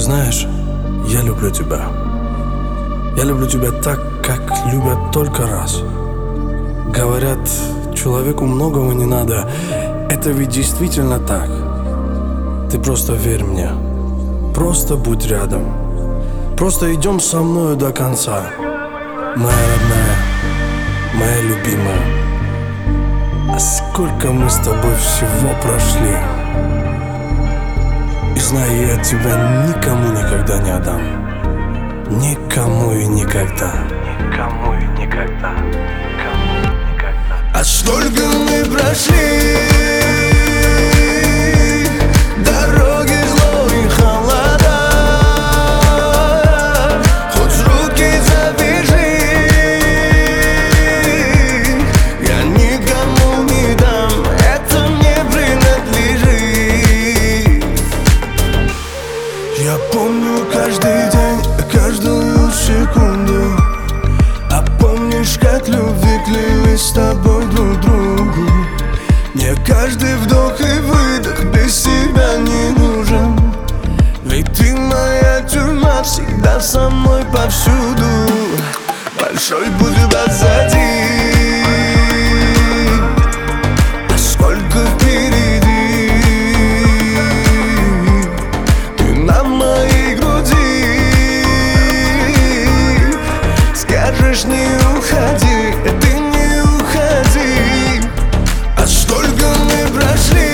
знаешь, я люблю тебя. Я люблю тебя так, как любят только раз. Говорят, человеку многого не надо. Это ведь действительно так. Ты просто верь мне. Просто будь рядом. Просто идем со мною до конца. Моя родная, моя любимая. А сколько мы с тобой всего прошли. И знаю, я тебя никому никогда не отдам. Никому и никогда. Никому и никогда. Никому и никогда. А сколько мы прошли дороги злой холода. Хоть руки завяжи, я никому не дам, это мне принадлежит. Я помню каждый день, каждую секунду. А помнишь, как любви клялись с тобой друг другу? Мне каждый вдох и выдох без тебя не нужен. Ведь ты моя тюрьма, всегда со мной повсюду. Большой путь позади, а сколько впереди. Ты на моей груди. Скажешь, не уходи, ты не уходи. А сколько мы прошли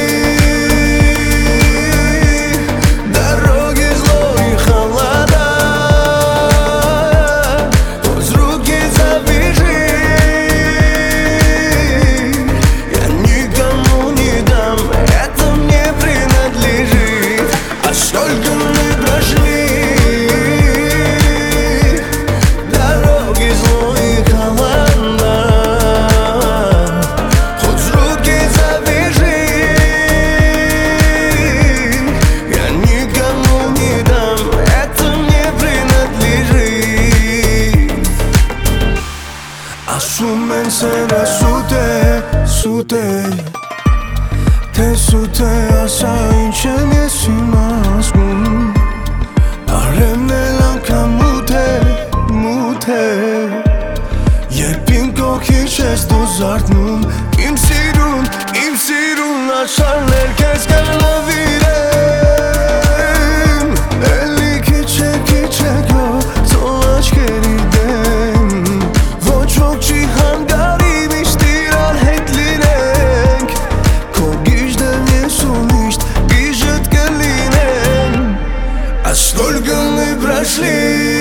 дороги злой холода. Хоть руки завяжи, я никому не дам, это мне принадлежит. А сколько мы прошли дороги злой холода. Хоть руки завяжи, я никому не дам, это мне принадлежит. Assumen sera sute te sute asaj që ne si masgun. Arem lan ka mute Jepin koki qes do zartnum. Im sirun Ashar herkes ka në virem. Eli kiçe go Zolla shkeridem. Vo qok që hangarim ishtiran hetlirenk. Ko gishtë vjesunisht Gishët këllinen. А сколько мы прошли